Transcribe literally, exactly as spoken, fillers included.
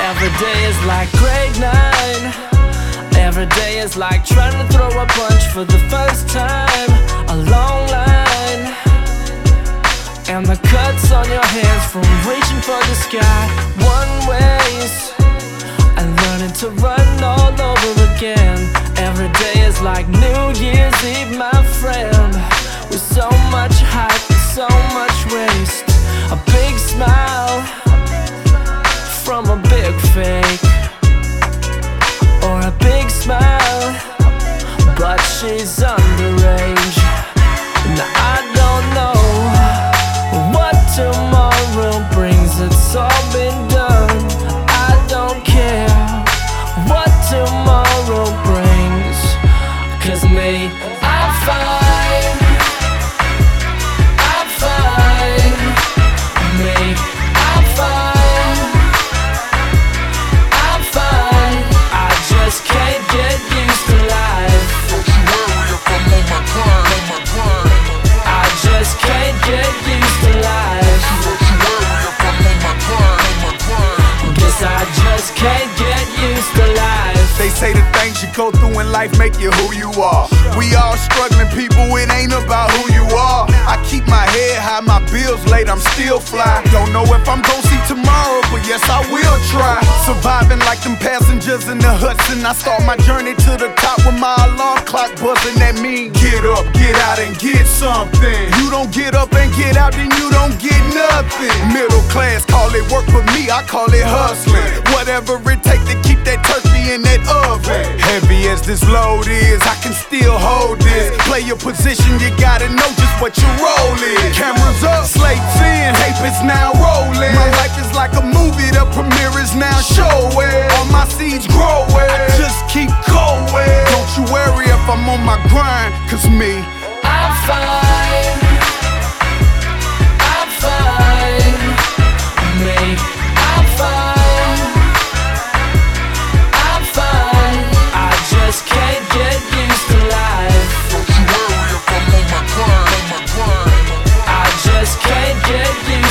Every day is like grade nine. Every day is like trying to throw a punch for the first time. A long line, and the cuts on your hands from reaching for the sky. One ways, and learning to run all over again. Every day is like New Year's Eve, my friend. With so much hype, so much waste. A big smile from a big fake, or a big smile, but she's underage. Now I don't know what tomorrow brings. It's all been done. I don't care what tomorrow brings, 'cause me, I'm fine. I'm fine. Me, I'm fine. I'm fine. I just can't get used to life. Don't you worry if I'm on my grind, on my grind. I just can't get used to life. Don't you worry if I'm on my grind, on my grind. Guess I just can't get used to life. They say the things you go through in life make you who you are. We all struggling people, it ain't about who you are. I keep my head high, my bills late, I'm still fly. Don't know if I'm gon' see tomorrow, but yes I will try. Surviving like them passengers in the Hudson. I start my journey to the top with my alarm clock buzzing. That mean get up, get out and get something. You don't get up and get out, then you don't get nothing. Middle class call it work, but me I call it hustling. Whatever it take to keep that turkey in that oven. Heavy as this load is, I can still hold this. Play your position, you gotta know just what your role is. Cameras up, slates in, tape is now rolling. My life is like a movie, the premiere is now showing. All my seeds growing, I just keep going. Don't you worry if I'm on my grind, 'cause me, I'm fine. I'm fine. Me, I'm fine. I'm fine. I just can't get used to life. Don't you worry if I'm on my grind, on my grind. I just can't get used